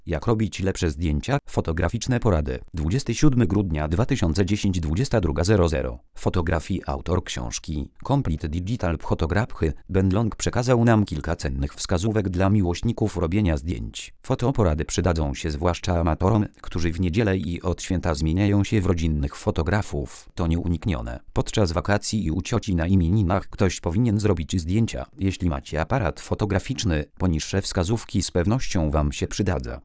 Jak robić lepsze zdjęcia? Fotograficzne porady. 27 grudnia 2010 22:00. Fotografii. Autor książki Complete Digital Photography Ben Long przekazał nam kilka cennych wskazówek dla miłośników robienia zdjęć. Fotoporady przydadzą się zwłaszcza amatorom, którzy w niedzielę i od święta zmieniają się w rodzinnych fotografów. To nieuniknione. Podczas wakacji i u cioci na imieninach ktoś powinien zrobić zdjęcia. Jeśli macie aparat fotograficzny, poniższe wskazówki z pewnością Wam się przydadzą.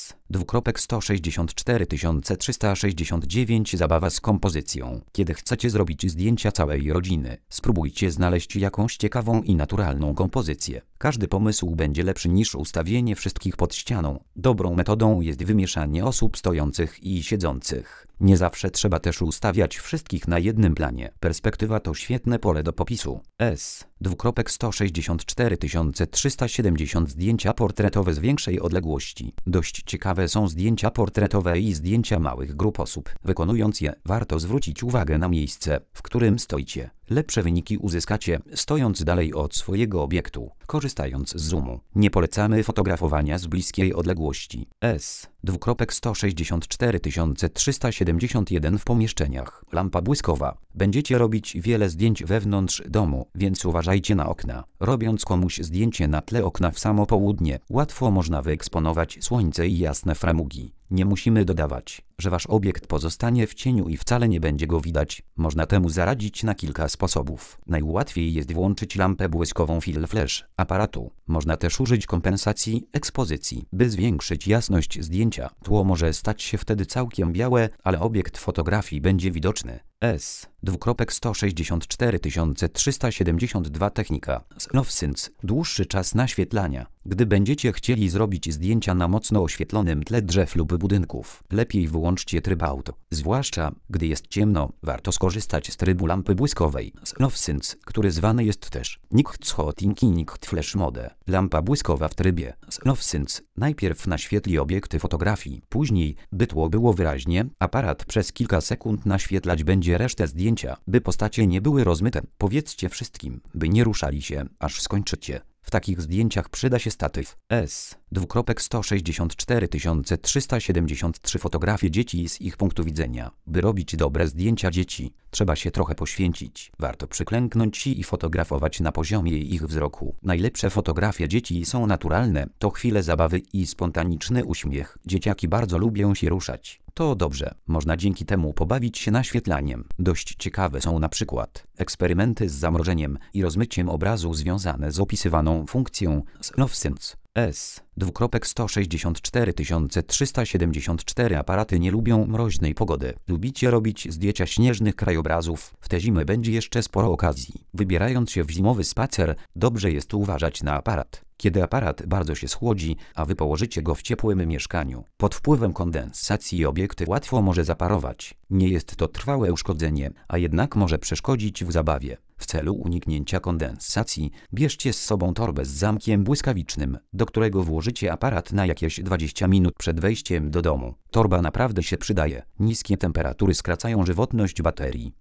S:164 369 Zabawa z kompozycją. Kiedy chcecie zrobić zdjęcia całej rodziny, spróbujcie znaleźć jakąś ciekawą i naturalną kompozycję. Każdy pomysł będzie lepszy niż ustawienie wszystkich pod ścianą. Dobrą metodą jest wymieszanie osób stojących i siedzących. Nie zawsze trzeba też ustawiać wszystkich na jednym planie. Perspektywa to świetne pole do popisu. S:164 370 Zdjęcia portretowe z większej odległości. Dość ciekawe są zdjęcia portretowe i zdjęcia małych grup osób. Wykonując je, warto zwrócić uwagę na miejsce, w którym stoicie. Lepsze wyniki uzyskacie, stojąc dalej od swojego obiektu, korzystając z zoomu. Nie fotografowania z bliskiej odległości. S:164 371 W pomieszczeniach. Lampa błyskowa. Będziecie robić wiele zdjęć wewnątrz domu, więc uważajcie na okna. Robiąc komuś zdjęcie na tle okna w samo południe, łatwo można wyeksponować słońce i jasne framugi. Nie musimy dodawać, że wasz obiekt pozostanie w cieniu i wcale nie będzie go widać. Można temu zaradzić na kilka sposobów. Najłatwiej jest włączyć lampę błyskową Full Flash aparatu. Można też użyć kompensacji ekspozycji, by zwiększyć jasność zdjęcia. Tło może stać się wtedy całkiem białe, ale obiekt fotografii będzie widoczny. S:164 372 Technika Slow Scenes. Dłuższy czas naświetlania. Gdy będziecie chcieli zrobić zdjęcia na mocno oświetlonym tle drzew lub budynków, lepiej wyłączcie tryb auto. Zwłaszcza, gdy jest ciemno, warto skorzystać z trybu lampy błyskowej Slow Scenes, który zwany jest też Night Shooting i Night Flash Mode. Lampa błyskowa w trybie Slow Scenes najpierw naświetli obiekty fotografii, później, by tło było wyraźnie, aparat przez kilka sekund naświetlać będzie resztę zdjęcia, by postacie nie były rozmyte. Powiedzcie wszystkim, by nie ruszali się, aż skończycie. W takich zdjęciach przyda się statyw. S:164 373 Fotografie dzieci z ich punktu widzenia. By robić dobre zdjęcia dzieci, trzeba się trochę poświęcić. Warto przyklęknąć i fotografować na poziomie ich wzroku. Najlepsze fotografie dzieci są naturalne. To chwile zabawy i spontaniczny uśmiech. Dzieciaki bardzo lubią się ruszać. To dobrze, można dzięki temu pobawić się naświetlaniem. Dość ciekawe są na przykład eksperymenty z zamrożeniem i rozmyciem obrazu związane z opisywaną funkcją Slow Scenes. S:164 374 Aparaty nie lubią mroźnej pogody. Lubicie robić zdjęcia śnieżnych krajobrazów? W tę zimę będzie jeszcze sporo okazji. Wybierając się w zimowy spacer, dobrze jest uważać na aparat. Kiedy aparat bardzo się schłodzi, a wy położycie go w ciepłym mieszkaniu, pod wpływem kondensacji obiekty łatwo może zaparować. Nie jest to trwałe uszkodzenie, a jednak może przeszkodzić w zabawie. W celu uniknięcia kondensacji, bierzcie z sobą torbę z zamkiem błyskawicznym, do którego włożycie aparat na jakieś 20 minut przed wejściem do domu. Torba naprawdę się przydaje. Niskie temperatury skracają żywotność baterii.